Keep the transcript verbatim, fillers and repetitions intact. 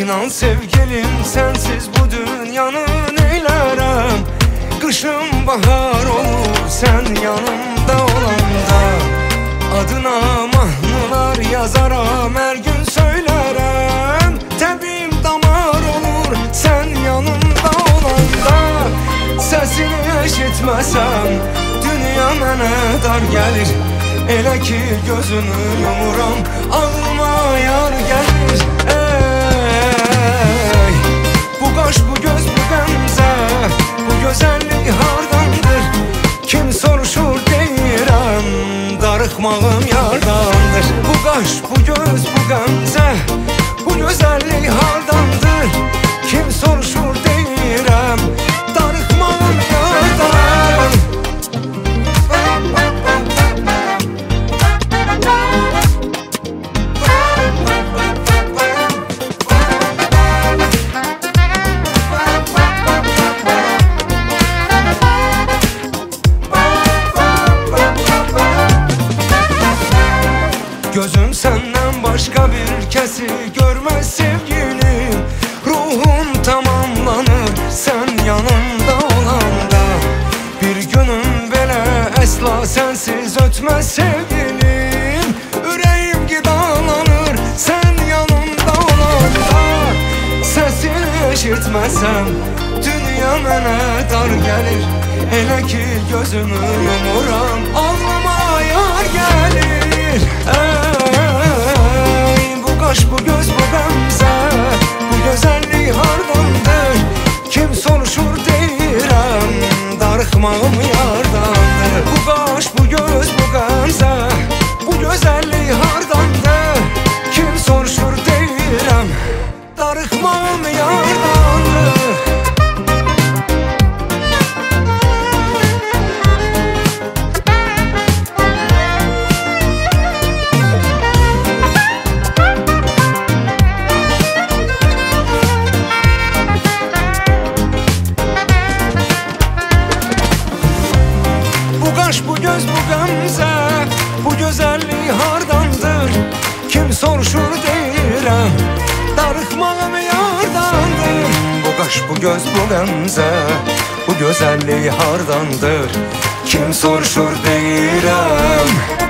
İnan sevgilim, sensiz bu dünyanı neylərəm. Qışım bahar olur sen yanımda olanda. Adına mahnılar yazaram, her gün söylərəm. Təbim damar olur sen yanımda olanda. Səsini eşitməsəm dünya mənə dar gəlir. Elə ki gözünü yumuram, ağlıma yar gəlir. Ey, bu qaş, bu göz, bu qəmzə, bu gözəllik hardandır? Kim soruşur deyirəm, darıxmağım yardandır. Bu qaş, bu göz, bu qəmzə, bu gözəllik hardandır? Kim soruşur deyirəm, darıxmağım yardandır. Gözüm senden başka bir kesi görmez sevgilim. Ruhum tamamlanır sen yanımda olanda. Bir günüm belə əsla sensiz ötmez sevgilim. Ürəyim qidalanır sen yanımda olanda. Səsini eşitməsəm dünya mənə dar gəlir. Elə ki gözümü yumuram, ağlıma yar gəlir. Ey, bu qaş, bu göz, bu qəmzə, bu gözəllik hardandır? Kim soruşur deyirəm, darıxmağım yardandır. Bu qaş, bu göz, bu qəmzə, bu gözəllik hardandır? Kim soruşur deyirəm, darıxmağım yardandır. Bu göz, bu qəmzə, bu gözəllik hardandır? Kim soruşur deyirəm, darıxmağım yardandır. Bu qaş, bu göz, bu qəmzə, bu gözəllik hardandır? Kim soruşur deyirəm.